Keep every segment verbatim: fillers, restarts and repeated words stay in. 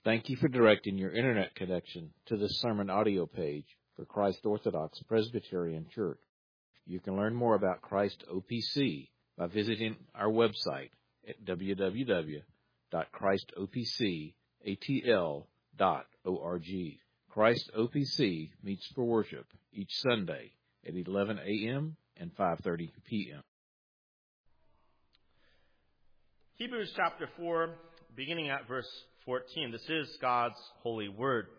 Thank you for directing your internet connection to this sermon audio page for Christ Orthodox Presbyterian Church. You can learn more about Christ O P C by visiting our website at w w w dot christ o p c a t l dot org. Christ O P C meets for worship each Sunday at eleven a.m. and five thirty p.m. Hebrews chapter four, beginning at verse fourteen. This is God's holy word.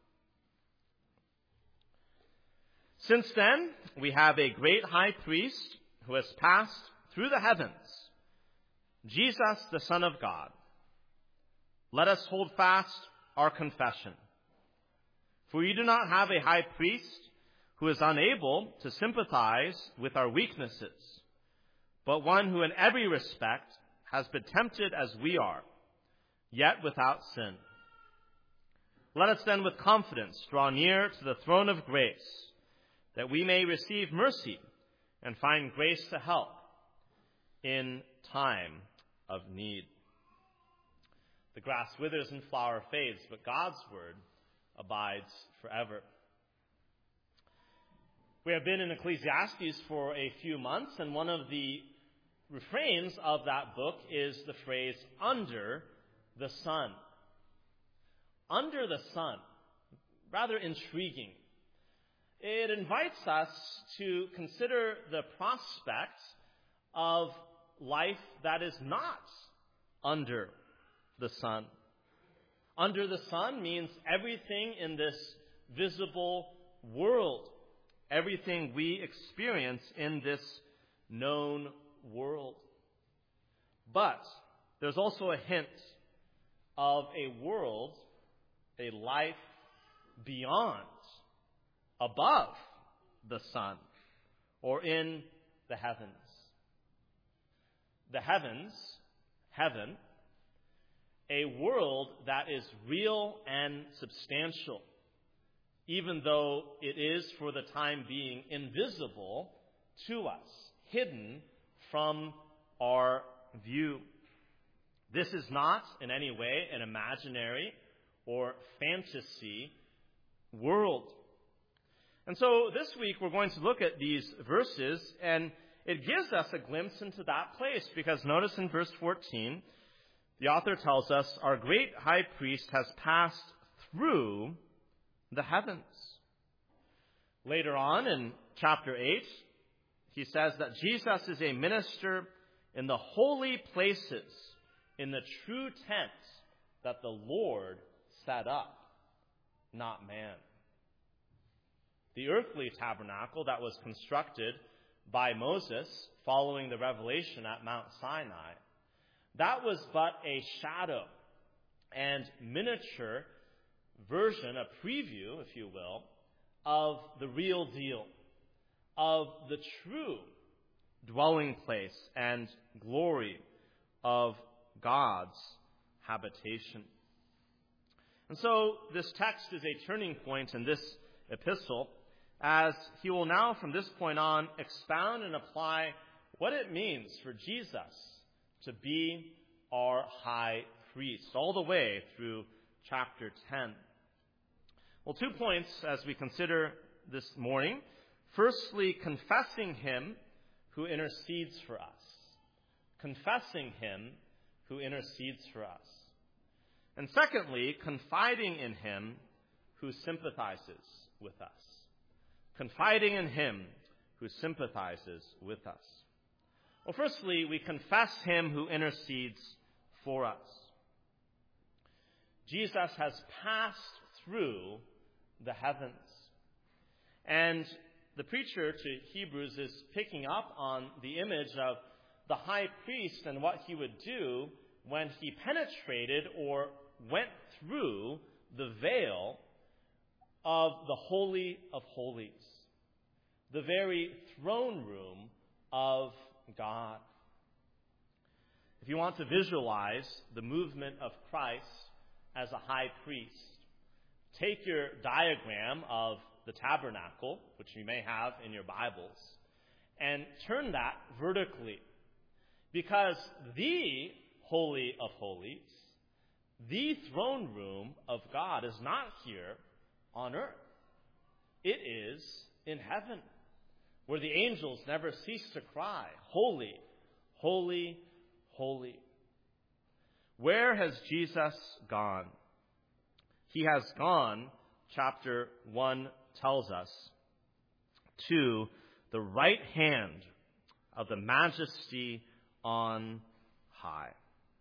Since then, we have a great high priest who has passed through the heavens, Jesus, the Son of God. Let us hold fast our confession. For we do not have a high priest who is unable to sympathize with our weaknesses, but one who in every respect has been tempted as we are, yet without sin. Let us then with confidence draw near to the throne of grace, that we may receive mercy and find grace to help in time of need. The grass withers and flower fades, but God's word abides forever. We have been in Ecclesiastes for a few months, and one of the refrains of that book is the phrase, under the sun. Under the sun. Rather intriguing. It invites us to consider the prospect of life that is not under the sun. Under the sun means everything in this visible world, everything we experience in this known world. But there's also a hint of a world, a life beyond, above the sun, or in the heavens. The heavens, heaven, a world that is real and substantial, even though it is for the time being invisible to us, hidden from our view. This is not in any way an imaginary or fantasy world. And so this week we're going to look at these verses, and it gives us a glimpse into that place, because notice in verse fourteen, the author tells us, our great high priest has passed through the heavens. Later on in chapter eight, he says that Jesus is a minister in the holy places, in the true tent that the Lord set up, not man. The earthly tabernacle that was constructed by Moses following the revelation at Mount Sinai, that was but a shadow and miniature version, a preview, if you will, of the real deal, of the true dwelling place and glory of God's habitation. And so this text is a turning point in this epistle, as he will now from this point on expound and apply what it means for Jesus to be our high priest, all the way through chapter ten. Well, two points as we consider this morning. Firstly, confessing him who intercedes for us. Confessing him who intercedes for us. And secondly, confiding in him who sympathizes with us. Confiding in him who sympathizes with us. Well, firstly, we confess him who intercedes for us. Jesus has passed through the heavens. And the preacher to Hebrews is picking up on the image of the high priest and what he would do when he penetrated or went through the veil of the Holy of Holies, the very throne room of God. If you want to visualize the movement of Christ as a high priest, take your diagram of the tabernacle, which you may have in your Bibles, and turn that vertically. Because the Holy of Holies, the throne room of God is not here on earth. It is in heaven, where the angels never cease to cry, "Holy, holy, holy." Where has Jesus gone? He has gone, chapter one tells us, to the right hand of the Majesty on high.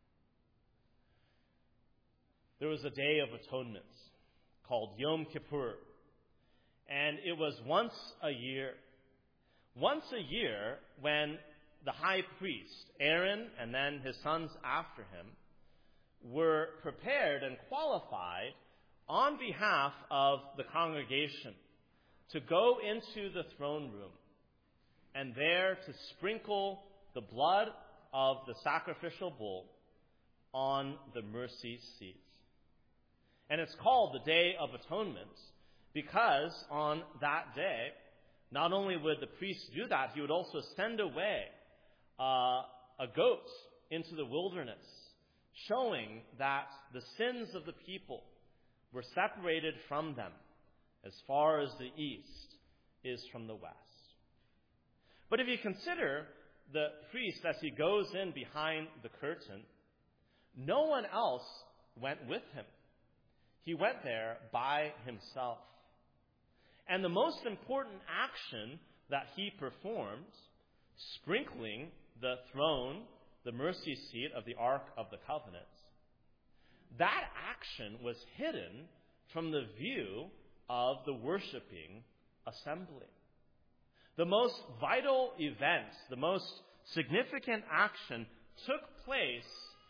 There was a day of atonement called Yom Kippur, and it was once a year. Once a year when the high priest, Aaron, and then his sons after him, were prepared and qualified on behalf of the congregation to go into the throne room and there to sprinkle the blood of the sacrificial bull on the mercy seat. And it's called the Day of Atonement because on that day, not only would the priest do that, he would also send away uh, a goat into the wilderness, showing that the sins of the people were separated from them as far as the east is from the west. But if you consider the priest as he goes in behind the curtain, no one else went with him. He went there by himself. And the most important action that he performed, sprinkling the throne, the mercy seat of the Ark of the Covenant, that action was hidden from the view of the worshiping assembly. The most vital event, the most significant action took place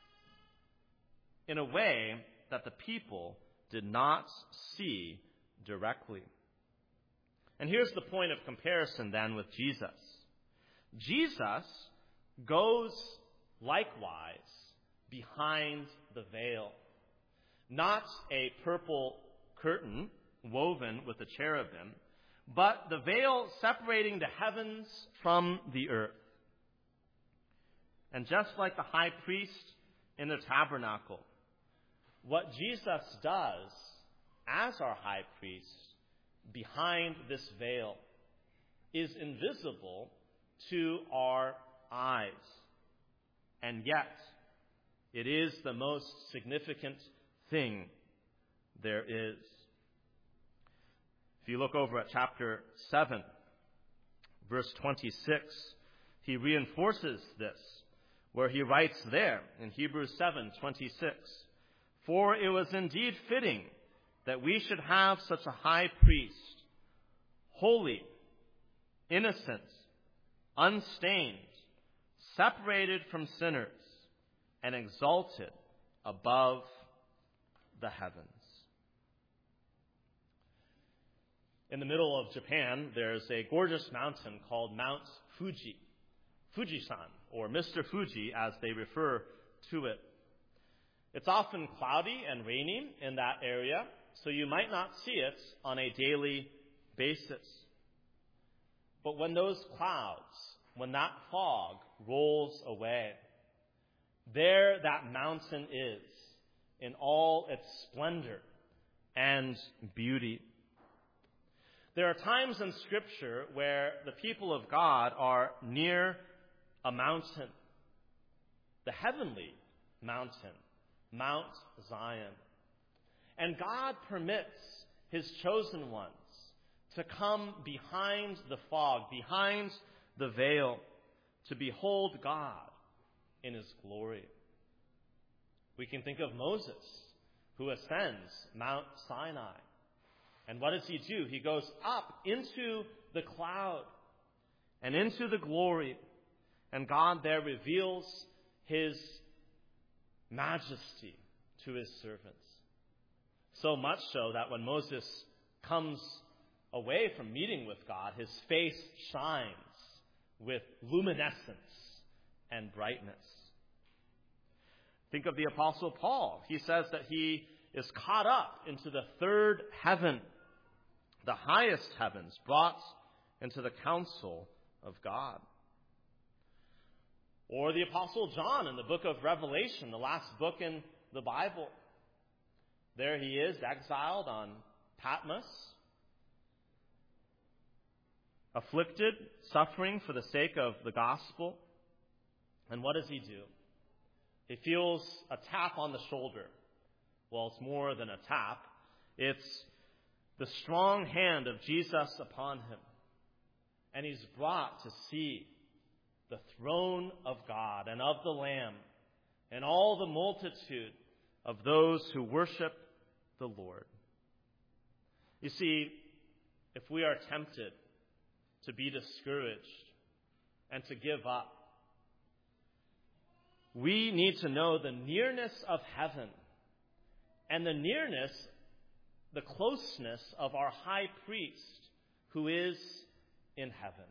in a way that the people did not see directly. And here's the point of comparison then with Jesus. Jesus goes likewise behind the veil. Not a purple curtain woven with a cherubim, but the veil separating the heavens from the earth. And just like the high priest in the tabernacle, what Jesus does as our high priest behind this veil is invisible to our eyes. And yet, it is the most significant thing there is. If you look over at chapter seven, verse twenty-six, he reinforces this, where he writes there in Hebrews seven twenty-six, "For it was indeed fitting that we should have such a high priest, holy, innocent, unstained, separated from sinners, and exalted above the heavens." In the middle of Japan, there's a gorgeous mountain called Mount Fuji, Fujisan, or Mister Fuji as they refer to it. It's often cloudy and rainy in that area, so you might not see it on a daily basis. But when those clouds, when that fog rolls away, there that mountain is in all its splendor and beauty. There are times in Scripture where the people of God are near a mountain, the heavenly mountain, Mount Zion. And God permits His chosen ones to come behind the fog, behind the veil, to behold God in His glory. We can think of Moses, who ascends Mount Sinai. And what does he do? He goes up into the cloud and into the glory. And God there reveals His majesty to His servants. So much so that when Moses comes away from meeting with God, his face shines with luminescence and brightness. Think of the Apostle Paul. He says that he is caught up into the third heaven, the highest heavens, brought into the counsel of God. Or the Apostle John in the book of Revelation, the last book in the Bible. There he is, exiled on Patmos, afflicted, suffering for the sake of the gospel. And what does he do? He feels a tap on the shoulder. Well, it's more than a tap. It's the strong hand of Jesus upon him. And he's brought to see the throne of God and of the Lamb and all the multitude of those who worship the Lord. You see, if we are tempted to be discouraged and to give up, we need to know the nearness of heaven and the nearness, the closeness of our high priest who is in heaven.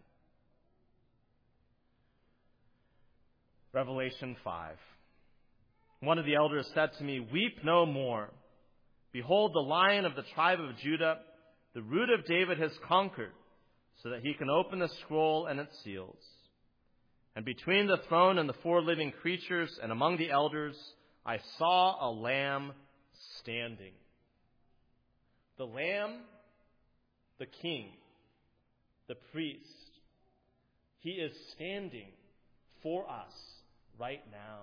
Revelation five. One of the elders said to me, "Weep no more. Behold, the Lion of the tribe of Judah, the Root of David, has conquered, so that he can open the scroll and its seals." And between the throne and the four living creatures and among the elders, I saw a Lamb standing. The Lamb, the King, the priest, he is standing for us right now.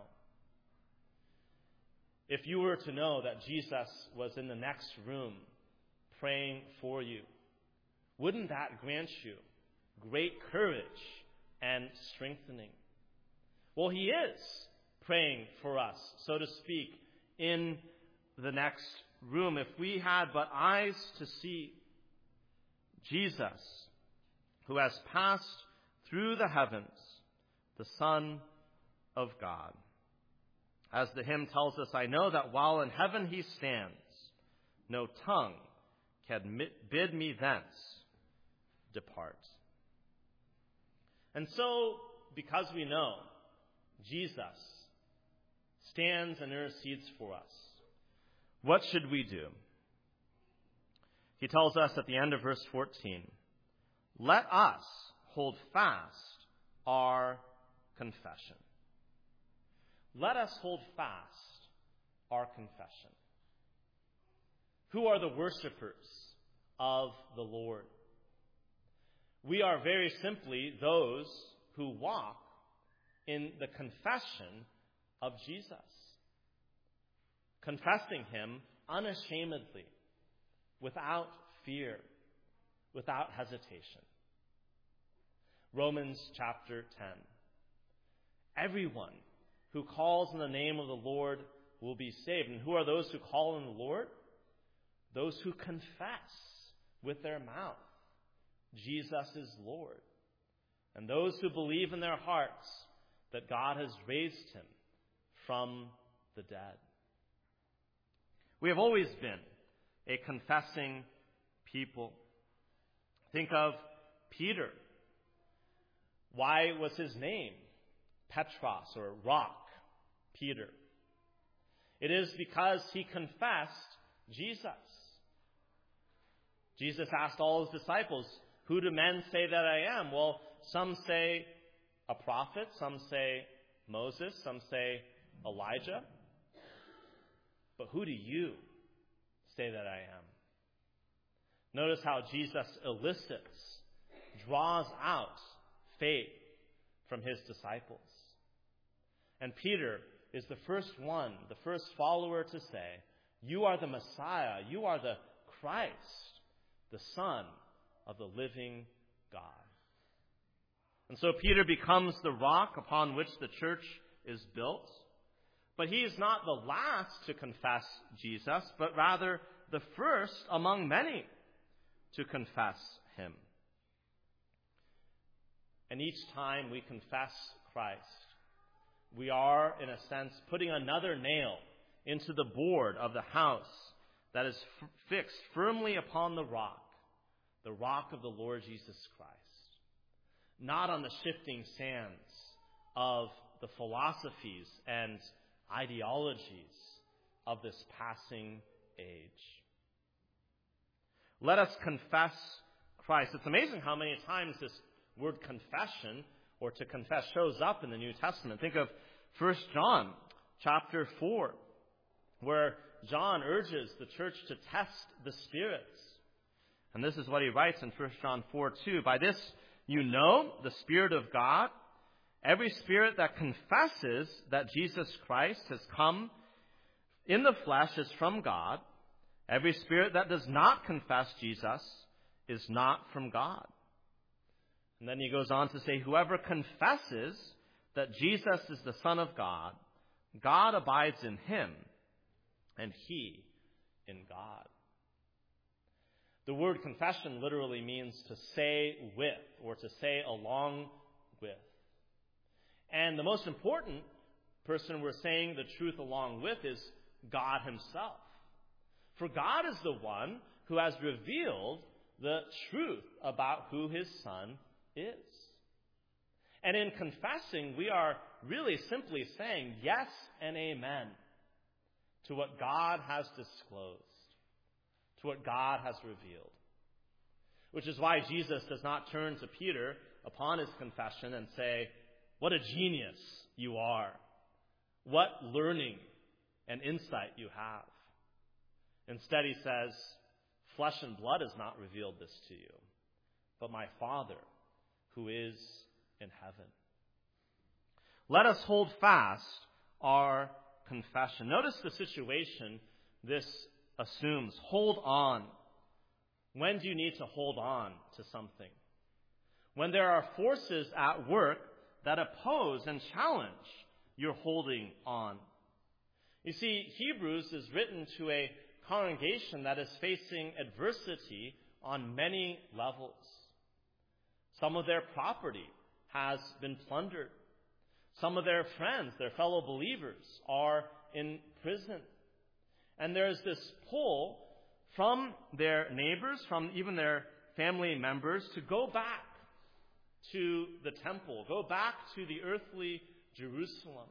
If you were to know that Jesus was in the next room praying for you, wouldn't that grant you great courage and strengthening? Well, he is praying for us, so to speak, in the next room. If we had but eyes to see Jesus, who has passed through the heavens, the Son of God. As the hymn tells us, I know that while in heaven he stands, no tongue can bid me thence depart. And so, because we know Jesus stands and intercedes for us, what should we do? He tells us at the end of verse fourteen, let us hold fast our confession. Let us hold fast our confession. Who are the worshipers of the Lord? We are very simply those who walk in the confession of Jesus, confessing him unashamedly, without fear, without hesitation. Romans chapter ten. Everyone who calls in the name of the Lord will be saved. And who are those who call on the Lord? Those who confess with their mouth Jesus is Lord. And those who believe in their hearts that God has raised him from the dead. We have always been a confessing people. Think of Peter. Why was his name Petros, or rock, Peter? It is because he confessed Jesus. Jesus asked all his disciples, who do men say that I am? Well, some say a prophet, some say Moses, some say Elijah. But who do you say that I am? Notice how Jesus elicits, draws out faith from his disciples. And Peter is the first one, the first follower to say, you are the Messiah, you are the Christ, the Son of the living God. And so Peter becomes the rock upon which the church is built. But he is not the last to confess Jesus, but rather the first among many to confess him. And each time we confess Christ, we are, in a sense, putting another nail into the board of the house that is f- fixed firmly upon the rock, the rock of the Lord Jesus Christ, not on the shifting sands of the philosophies and ideologies of this passing age. Let us confess Christ. It's amazing how many times this word confession, or to confess, shows up in the New Testament. Think of First John chapter four, where John urges the church to test the spirits. And this is what he writes in First John four two. By this you know the Spirit of God. Every spirit that confesses that Jesus Christ has come in the flesh is from God. Every spirit that does not confess Jesus is not from God. And then he goes on to say, whoever confesses that Jesus is the Son of God, God abides in him, and he in God. The word confession literally means to say with, or to say along with. And the most important person we're saying the truth along with is God himself. For God is the one who has revealed the truth about who his Son is. And in confessing, we are really simply saying yes and amen to what God has disclosed, to what God has revealed. Which is why Jesus does not turn to Peter upon his confession and say, what a genius you are. What learning and insight you have. Instead, he says, flesh and blood has not revealed this to you, but my Father who is in heaven. Let us hold fast our confession. Notice the situation this assumes. Hold on. When do you need to hold on to something? When there are forces at work that oppose and challenge your holding on. You see, Hebrews is written to a congregation that is facing adversity on many levels. Some of their property has been plundered. Some of their friends, their fellow believers, are in prison. And there's this pull from their neighbors, from even their family members, to go back to the temple, go back to the earthly Jerusalem.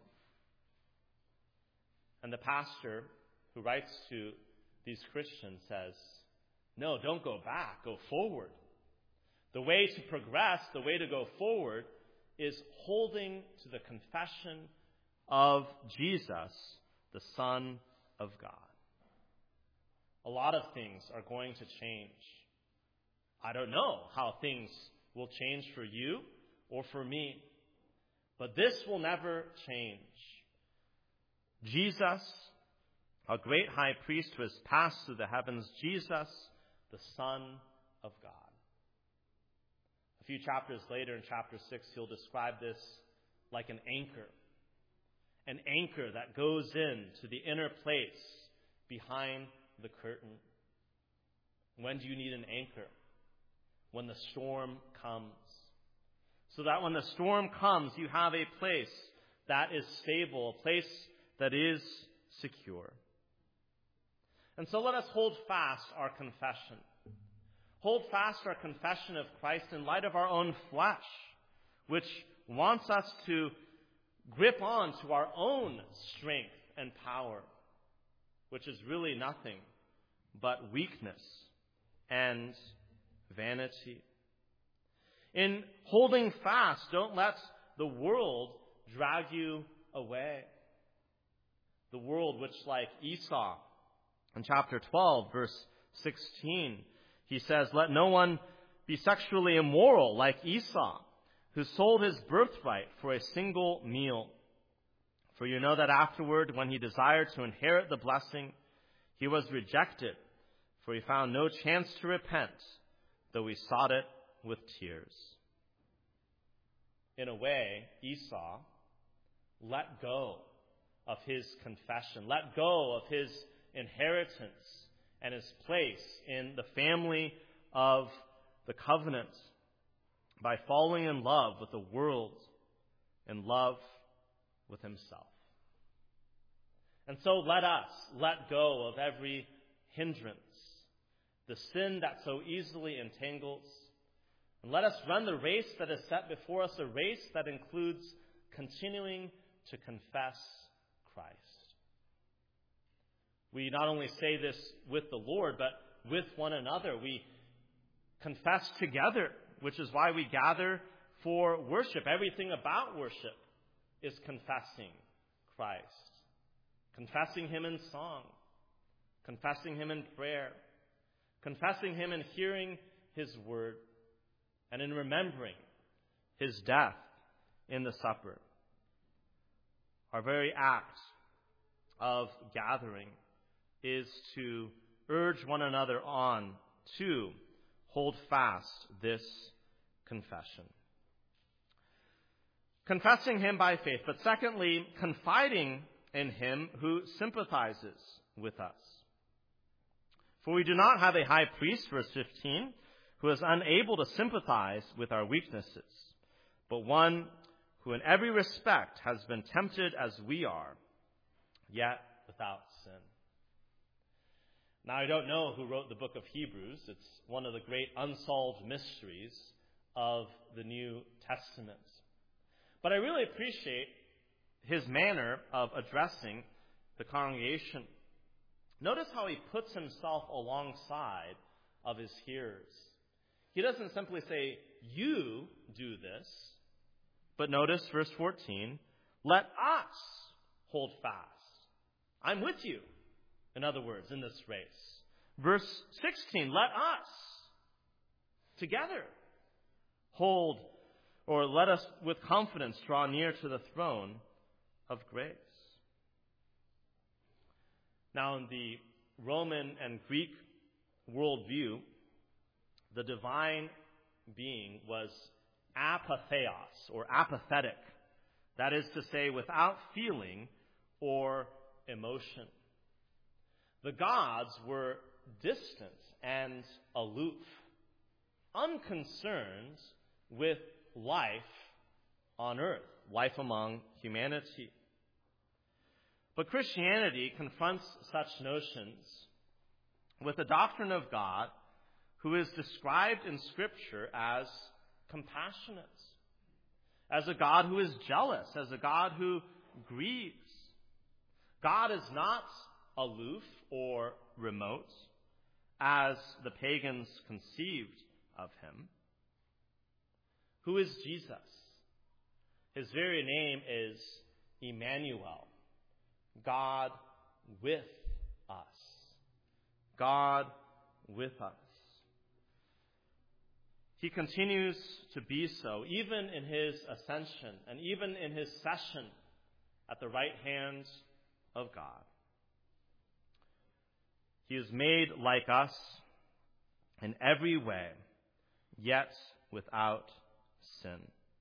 And the pastor who writes to these Christians says, no, don't go back, go forward. The way to progress, the way to go forward, is holding to the confession of Jesus, the Son of God. A lot of things are going to change. I don't know how things will change for you or for me, but this will never change. Jesus, a great high priest who has passed through the heavens, Jesus, the Son of God. A few chapters later, in chapter six, he'll describe this like an anchor. An anchor that goes into the inner place behind the curtain. When do you need an anchor? When the storm comes. So that when the storm comes, you have a place that is stable, a place that is secure. And so let us hold fast our confession. Hold fast our confession of Christ in light of our own flesh, which wants us to grip on to our own strength and power, which is really nothing but weakness and vanity. In holding fast, don't let the world drag you away. The world which, like Esau, in chapter twelve, verse sixteen, he says, let no one be sexually immoral like Esau, who sold his birthright for a single meal. For you know that afterward, when he desired to inherit the blessing, he was rejected, for he found no chance to repent, though he sought it with tears. In a way, Esau let go of his confession, let go of his inheritance and his place in the family of the covenant by falling in love with the world, in love with himself. And so let us let go of every hindrance, the sin that so easily entangles, and let us run the race that is set before us, a race that includes continuing to confess Christ. We not only say this with the Lord, but with one another. We confess together, which is why we gather for worship. Everything about worship is confessing Christ, confessing him in song, confessing him in prayer, confessing him in hearing his word, and in remembering his death in the supper. Our very act of gathering is to urge one another on to hold fast this confession. Confessing him by faith, but secondly, confiding in him who sympathizes with us. For we do not have a high priest, verse fifteen, who is unable to sympathize with our weaknesses, but one who in every respect has been tempted as we are, yet without sin. Now, I don't know who wrote the book of Hebrews. It's one of the great unsolved mysteries of the New Testament. But I really appreciate his manner of addressing the congregation. Notice how he puts himself alongside of his hearers. He doesn't simply say, you do this, but notice verse fourteen, let us hold fast. I'm with you, in other words, in this race. Verse sixteen, let us together hold, or let us with confidence draw near to the throne of grace. Now, in the Roman and Greek worldview, the divine being was apatheos, or apathetic. That is to say, without feeling or emotion. The gods were distant and aloof, unconcerned with life on earth, life among humanity. But Christianity confronts such notions with a doctrine of God who is described in Scripture as compassionate, as a God who is jealous, as a God who grieves. God is not aloof or remote, as the pagans conceived of him. Who is Jesus? His very name is Emmanuel, God with us. God with us. He continues to be so, even in his ascension and even in his session at the right hand of God. He is made like us in every way, yet without sin.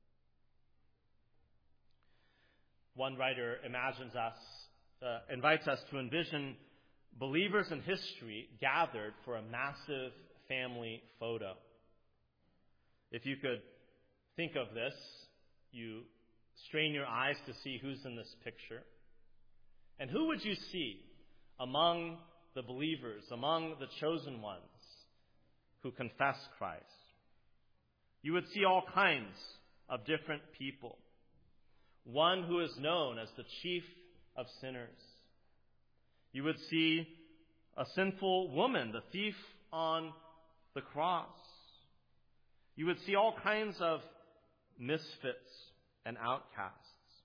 One writer imagines us, uh, invites us to envision believers in history gathered for a massive family photo. If you could think of this, you strain your eyes to see who's in this picture. And who would you see among the believers, among the chosen ones who confess Christ? You would see all kinds of different people. One who is known as the chief of sinners. You would see a sinful woman, the thief on the cross. You would see all kinds of misfits and outcasts.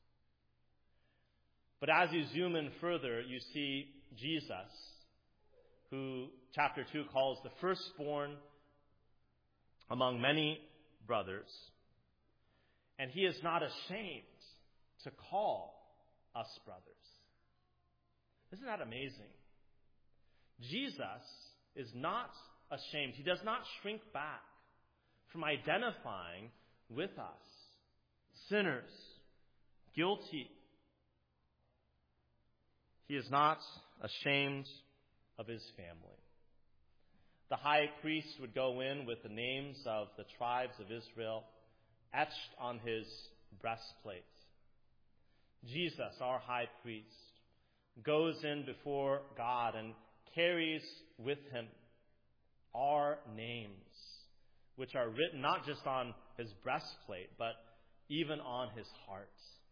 But as you zoom in further, you see Jesus, who chapter two calls the firstborn among many brothers. And he is not ashamed to call us brothers. Isn't that amazing? Jesus is not ashamed. He does not shrink back from identifying with us, sinners, guilty. He is not ashamed of his family. The high priest would go in with the names of the tribes of Israel etched on his breastplate. Jesus, our high priest, goes in before God and carries with him our names, which are written not just on his breastplate, but even on his heart.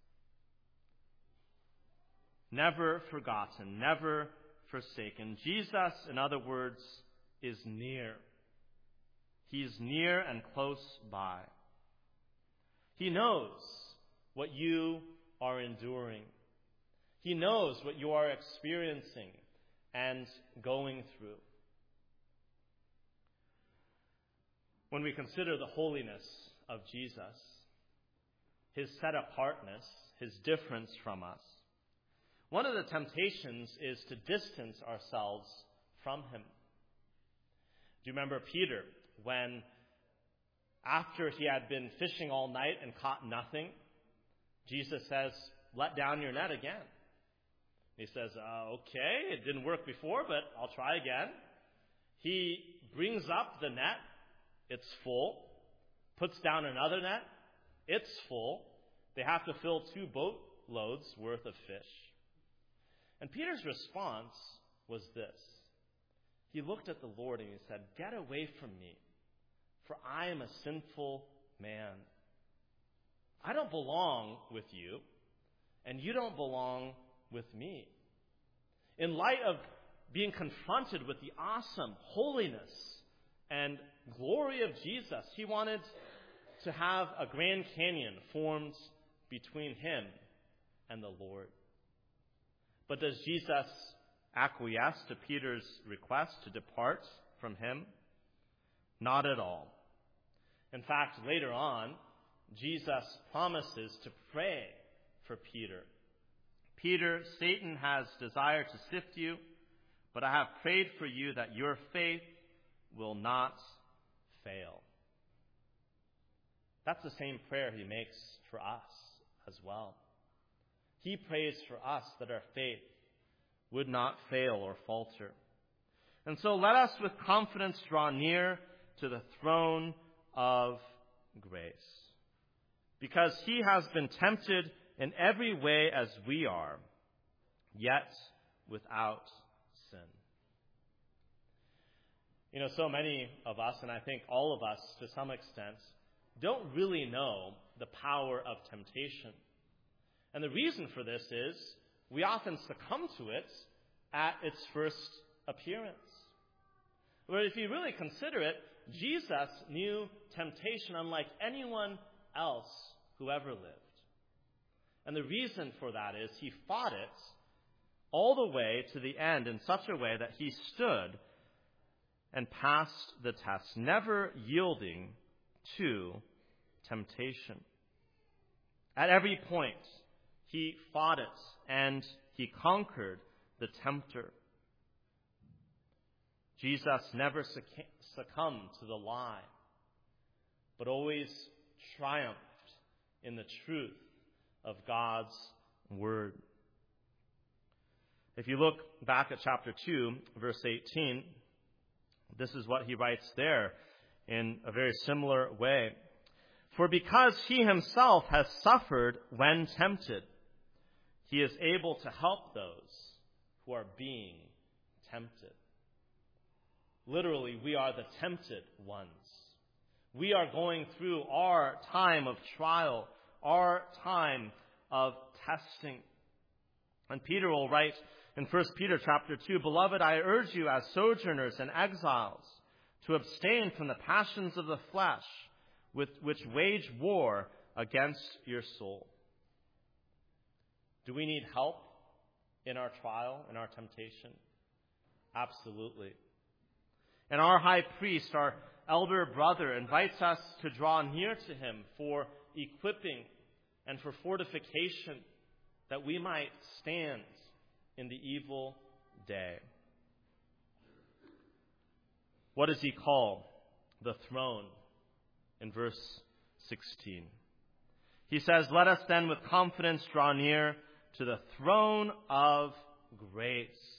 Never forgotten, never forsaken. Jesus, in other words, is near. He is near and close by. He knows what you are enduring. He knows what you are experiencing and going through. When we consider the holiness of Jesus, his set-apartness, his difference from us, one of the temptations is to distance ourselves from him. Do you remember Peter, when after he had been fishing all night and caught nothing, Jesus says, "Let down your net again." He says, uh, okay, it didn't work before, but I'll try again. He brings up the net. It's full. Puts down another net. It's full. They have to fill two boatloads worth of fish. And Peter's response was this. He looked at the Lord and he said, "Get away from me, for I am a sinful man. I don't belong with you, and you don't belong with me." In light of being confronted with the awesome holiness and glory of Jesus, he wanted to have a Grand Canyon formed between him and the Lord. But does Jesus acquiesce to Peter's request to depart from him? Not at all. In fact, later on, Jesus promises to pray for Peter. "Peter, Satan has desired to sift you, but I have prayed for you that your faith will not fail." That's the same prayer he makes for us as well. He prays for us that our faith would not fail or falter. And so let us with confidence draw near to the throne of grace, because he has been tempted in every way as we are, yet without sin. You know, so many of us, and I think all of us to some extent, don't really know the power of temptation. And the reason for this is we often succumb to it at its first appearance. But if you really consider it, Jesus knew temptation unlike anyone else who ever lived. And the reason for that is he fought it all the way to the end in such a way that he stood and passed the test, never yielding to temptation. At every point, he fought it and he conquered the tempter. Jesus never succumbed to the lie, but always triumphed in the truth of God's word. If you look back at chapter two, verse eighteen, this is what he writes there in a very similar way. "For because he himself has suffered when tempted, he is able to help those who are being tempted." Literally, we are the tempted ones. We are going through our time of trial, our time of testing. And Peter will write in First Peter chapter two, "Beloved, I urge you as sojourners and exiles to abstain from the passions of the flesh, with which wage war against your soul." Do we need help in our trial, in our temptation? Absolutely. And our high priest, our elder brother, invites us to draw near to him for equipping and for fortification, that we might stand in the evil day. What does he call the throne in verse sixteen? He says, "Let us then with confidence draw near to the throne of grace."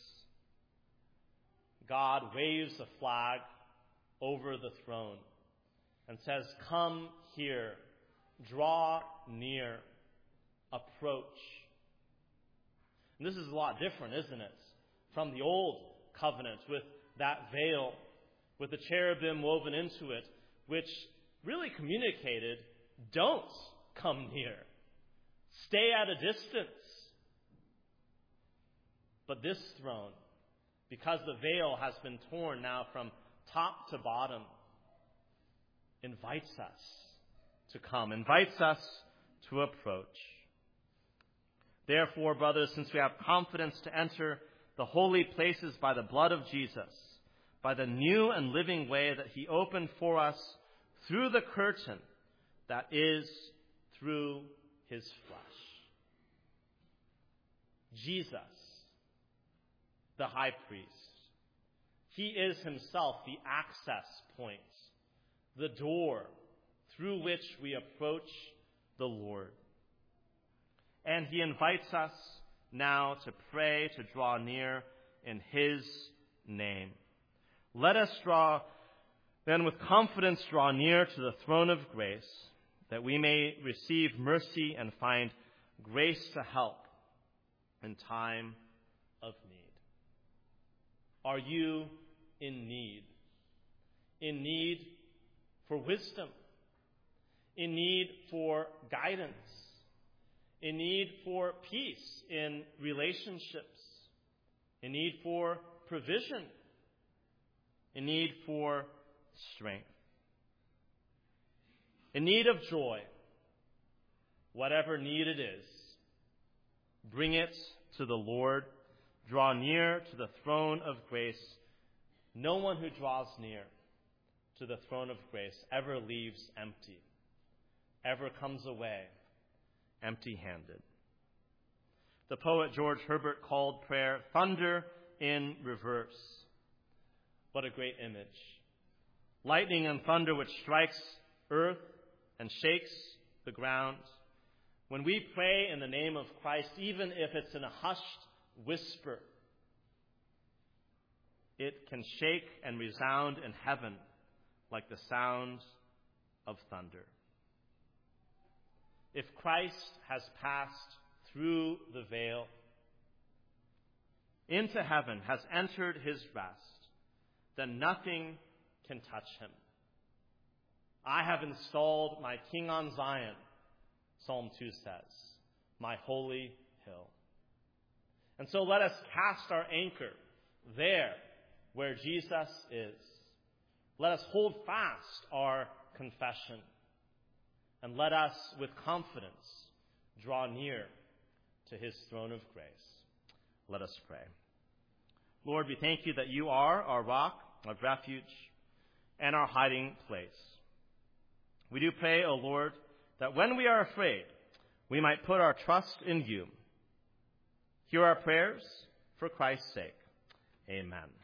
God waves a flag over the throne and says, "Come here, draw near, approach." And this is a lot different, isn't it, from the old covenant with that veil, with the cherubim woven into it, which really communicated, don't come near. Stay at a distance. But this throne, because the veil has been torn now from top to bottom, invites us to come, invites us to approach. Therefore, brothers, since we have confidence to enter the holy places by the blood of Jesus, by the new and living way that he opened for us through the curtain that is through his flesh. Jesus, the high priest, he is himself the access point, the door through which we approach the Lord. And he invites us now to pray, to draw near in his name. Let us draw, then with confidence draw near to the throne of grace, that we may receive mercy and find grace to help in time of need. Are you in need? In need for wisdom? In need for guidance? In need for peace in relationships? In need for provision? In need for strength? In need of joy? Whatever need it is, bring it to the Lord. Draw near to the throne of grace. No one who draws near to the throne of grace ever leaves empty, ever comes away empty-handed. The poet George Herbert called prayer thunder in reverse. What a great image. Lightning and thunder which strikes earth and shakes the ground. When we pray in the name of Christ, even if it's in a hushed whisper, it can shake and resound in heaven like the sound of thunder. If Christ has passed through the veil into heaven, has entered his rest, then nothing can touch him. I have installed my King on Zion, Psalm two says, my holy hill. And so let us cast our anchor there where Jesus is. Let us hold fast our confession. And let us, with confidence, draw near to his throne of grace. Let us pray. Lord, we thank you that you are our rock of refuge and our hiding place. We do pray, O Lord, that when we are afraid, we might put our trust in you. Hear our prayers for Christ's sake. Amen.